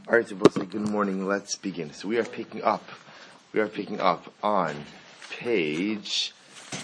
All right, so both say good morning. Let's begin. So we are picking up on page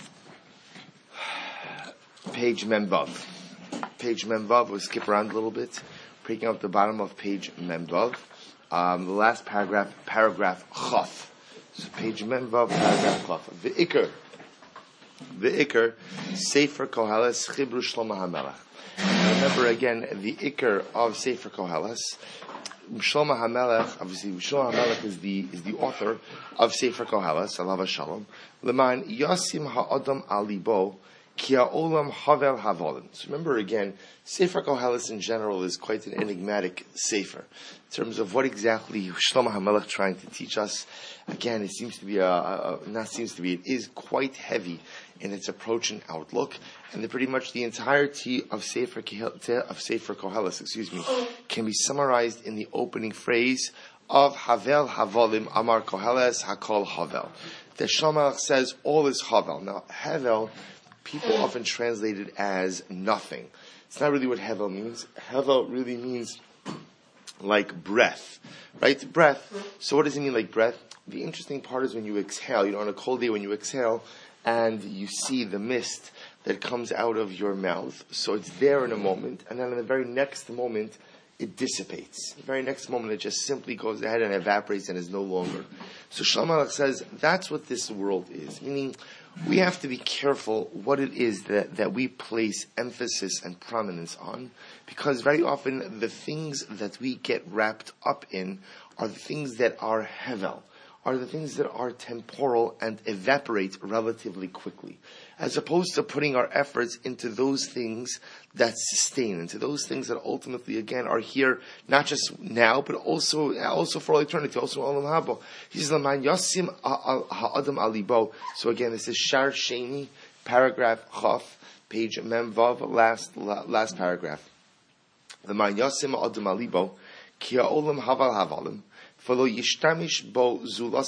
Memvav. Page Memvav. We'll skip around a little bit. Picking up the bottom of page Memvav. The last paragraph Chaf. So page Memvav, paragraph Chaf. The Iker, Sefer Koheles, Chibru Shlomo HaMelech. Remember again, the Iker of Sefer Koheles. Shlomo HaMelech, obviously, Shlomo HaMelech is the author of Sefer Koheles, Alav Shalom. Leman Yasim Ha'adam Alibo, Ki Ha'olam Havel Havolim. So remember again, Sefer Koheles in general is quite an enigmatic Sefer. In terms of what exactly Shlomo HaMelech trying to teach us. Again, it seems to be it is quite heavy in its approach and outlook, and pretty much the entirety of Sefer Koheles, can be summarized in the opening phrase of Havel Havolim Amar Koheles Hakol Havel. The Shlomo says all is Havel. Now, Havel, people often translate it as nothing. It's not really what Havel means. Havel really means like breath, right? Breath. So what does it mean like breath? The interesting part is when you exhale, on a cold day when you exhale and you see the mist that comes out of your mouth. So it's there in a moment, and then in the very next moment, it dissipates. The very next moment, it just simply goes ahead and evaporates and is no longer. So Shlomo says that's what this world is. Meaning, we have to be careful what it is that we place emphasis and prominence on, because very often the things that we get wrapped up in are the things that are hevel, are the things that are temporal and evaporate relatively quickly, as opposed to putting our efforts into those things that sustain, into those things that ultimately, again, are here not just now, but also for all eternity, also olam haba. He says, "L'man yasim ha'adam alibo." So again, this is Shar Sheni, paragraph Chaf, page Memvav, last paragraph. "L'man yasim ha'adam alibo, ki ha'olam haval havalim." So we spoke about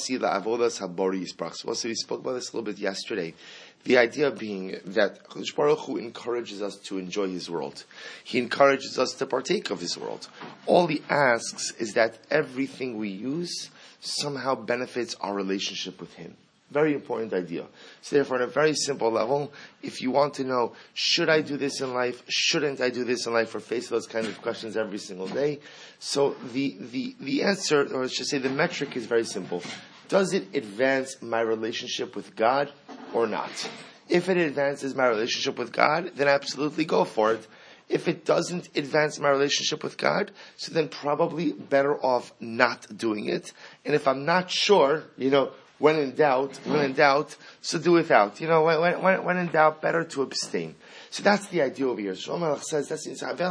this a little bit yesterday. The idea being that Kadosh Baruch Hu encourages us to enjoy His world. He encourages us to partake of His world. All He asks is that everything we use somehow benefits our relationship with Him. Very important idea. So therefore, on a very simple level, if you want to know, should I do this in life? Shouldn't I do this in life? We're faced with those kinds of questions every single day. So the answer, or let's just say the metric, is very simple. Does it advance my relationship with God or not? If it advances my relationship with God, then absolutely go for it. If it doesn't advance my relationship with God, so then probably better off not doing it. And if I'm not sure, when in doubt, so do without. When in doubt, better to abstain. So that's the idea over here. Shlomo says that's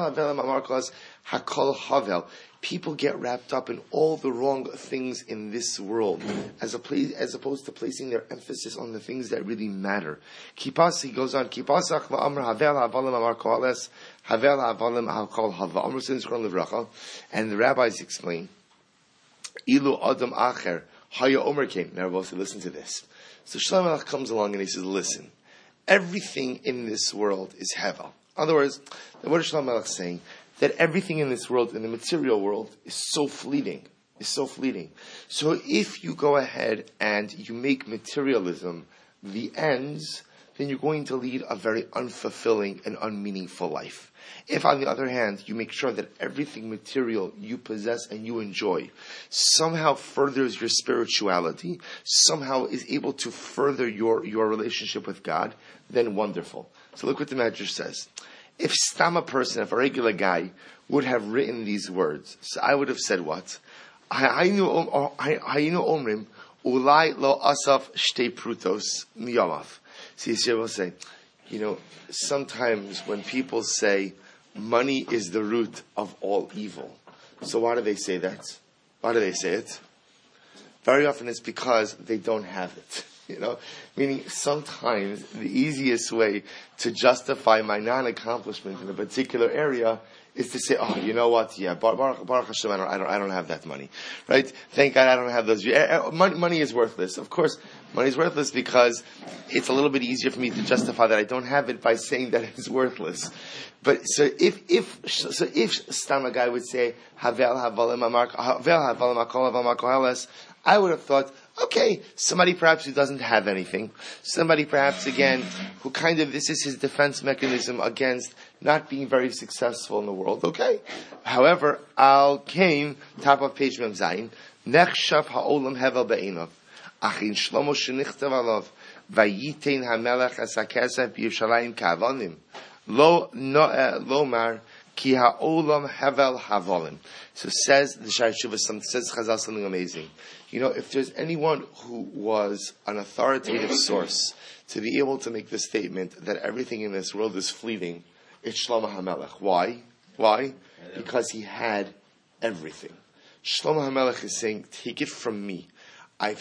Hakol Havel. People get wrapped up in all the wrong things in this world, as opposed to placing their emphasis on the things that really matter. He goes on, Kipasach va'amr Havel havalim amar koheles, Havel havalim hakol hava. Amr sin zchron levracha, and the rabbis explain, Ilu adam acher. Haya Omer came. Now, Rabbi said, listen to this. So Shlomo comes along and he says, listen, everything in this world is hevel. In other words, what is Shlomo saying? That everything in this world, in the material world, is so fleeting. So if you go ahead and you make materialism the ends, then you're going to lead a very unfulfilling and unmeaningful life. If, on the other hand, you make sure that everything material you possess and you enjoy somehow furthers your spirituality, somehow is able to further your relationship with God, then wonderful. So look what the Medrash says. If a regular guy, would have written these words, so I would have said what? Hayinu omrim, ulai lo asaf shtei prutos miyamav. See, Yisrael will say, sometimes when people say money is the root of all evil, so why do they say that? Why do they say it? Very often it's because they don't have it. Meaning sometimes the easiest way to justify my non-accomplishment in a particular area is to say, oh, you know what? Yeah, Baruch Hashem, I don't have that money, right? Thank God I don't have those. Money is worthless. Of course, money is worthless because it's a little bit easier for me to justify that I don't have it by saying that it's worthless. But so if Stam a guy would say Havel Havalim Akol Koheles, I would have thought, okay, somebody perhaps who doesn't have anything, somebody perhaps again who kind of, this is his defense mechanism against not being very successful in the world. Okay. However, Al Kain, top of page Mem Zayin, Nechshav Ha'olam Hevel Be'enov, Achin Shlomo Shenichtav Alav, Vayitein HaMelech Asakesef B'Yushalayim Ka'avonim, Lomar Ki Ha'olam Hevel Havolim. So says the Shai Shuvah, says Chazal something amazing. You know, if there's anyone who was an authoritative source to be able to make the statement that everything in this world is fleeting, it's Shlomo HaMelech. Why? Why? Because he had everything. Shlomo HaMelech is saying, take it from me. I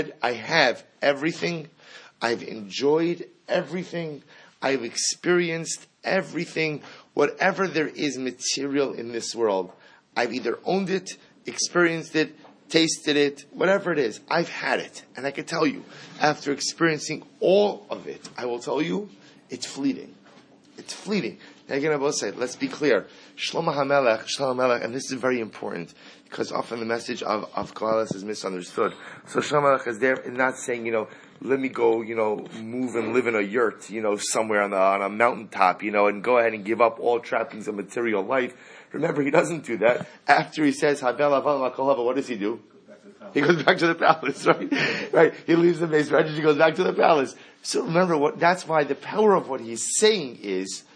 have everything. I've enjoyed everything. I've experienced everything. Whatever there is material in this world, I've either owned it, experienced it, tasted it, whatever it is, I've had it. And I can tell you, after experiencing all of it, I will tell you, it's fleeting. It's fleeting. Now again, I will say, let's be clear. Shlomo HaMelech, and this is very important, because often the message of Koheles is misunderstood. So Shlomo HaMelech is there, and not saying, let me go, move and live in a yurt, somewhere on a mountaintop, and go ahead and give up all trappings of material life. Remember, he doesn't do that. After he says, what does he do? He goes back to the palace, right? Right. He leaves the base register, he goes back to the palace. So remember, that's why the power of what he's saying is,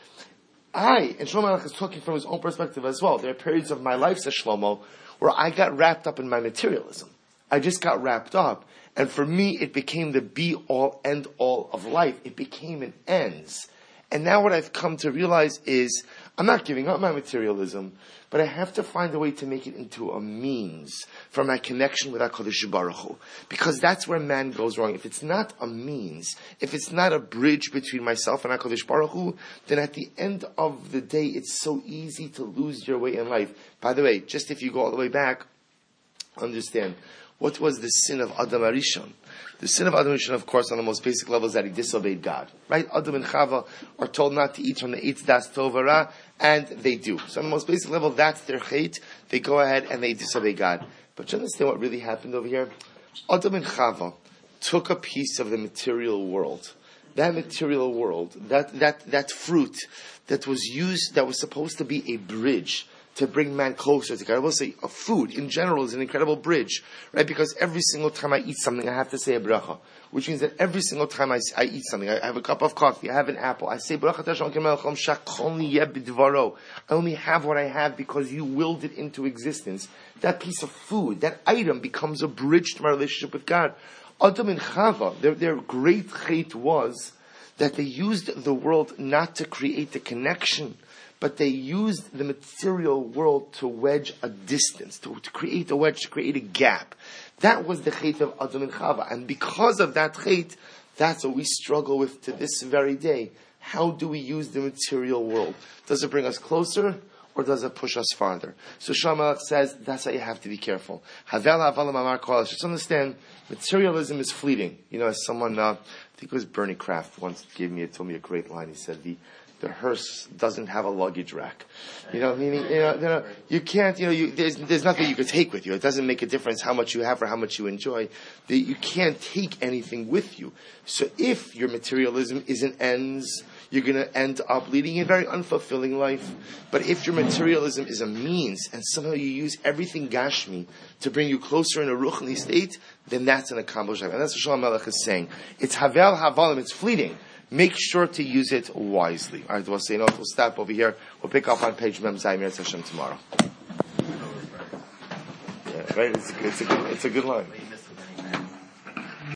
and Shlomo HaMelech is talking from his own perspective as well. There are periods of my life, says Shlomo, where I got wrapped up in my materialism. I just got wrapped up. And for me, it became the be-all, end-all of life. It became an ends. And now what I've come to realize is, I'm not giving up my materialism, but I have to find a way to make it into a means for my connection with HaKadosh Baruch Hu. Because that's where man goes wrong. If it's not a means, if it's not a bridge between myself and HaKadosh Baruch Hu, then at the end of the day, it's so easy to lose your way in life. By the way, just if you go all the way back, understand, what was the sin of Adam Arishon? The sin of Adam Arishon, of course, on the most basic level, is that he disobeyed God. Right? Adam and Chava are told not to eat from the Eitz Das Tov Hara, and they do. So on the most basic level, that's their chait. They go ahead and they disobey God. But you understand what really happened over here? Adam and Chava took a piece of the material world. That material world, that fruit that was used, that was supposed to be a bridge to bring man closer to God. I will say, food in general is an incredible bridge, right? Because every single time I eat something, I have to say a bracha, which means that every single time I eat something, I have a cup of coffee, I have an apple, I say bracha Tashem Kemelchom Shakoni Yebidvaro. I only have what I have because you willed it into existence. That piece of food, that item becomes a bridge to my relationship with God. Adam and Chava, their great chait was that they used the world not to create the connection, but they used the material world to wedge a distance, to create a wedge, to create a gap. That was the chait of Adam and Chava. And because of that chait, that's what we struggle with to this very day. How do we use the material world? Does it bring us closer, or does it push us farther? So Shlomo HaMelech says, that's why you have to be careful. Havel havalim amar koheles. Just understand, materialism is fleeting. As someone, I think it was Bernie Kraft once told me a great line. He said, the hearse doesn't have a luggage rack. Meaning, you can't, there's nothing you could take with you. It doesn't make a difference how much you have or how much you enjoy. You can't take anything with you. So if your materialism isn't ends, you're going to end up leading a very unfulfilling life. But if your materialism is a means, and somehow you use everything Gashmi to bring you closer in a Ruchni state, then that's an accomplished life. And that's what Shlomo HaMelech is saying. It's Havel Havalim, it's fleeting. Make sure to use it wisely. All right, we'll say, we'll stop over here. We'll pick up on page Mem Zayin Hashem tomorrow. Yeah, right? It's a good line.